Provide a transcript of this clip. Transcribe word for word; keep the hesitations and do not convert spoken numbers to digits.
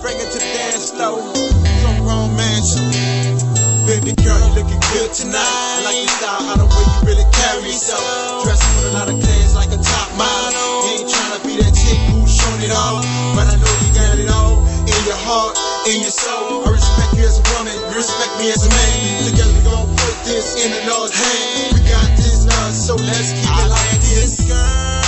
bring it to the dance floor. Some grown man shit. Baby girl, you looking good tonight. I like your style, how the way you really carry yourself. Dressing with a lot of class like a top model. You ain't tryna be that chick who's showing it all, but I know you got it all in your heart, in your soul. I respect you as a woman, you respect me as a man. Together we gon' put this in the Lord's hand. We got this love, so let's keep it like this, girl.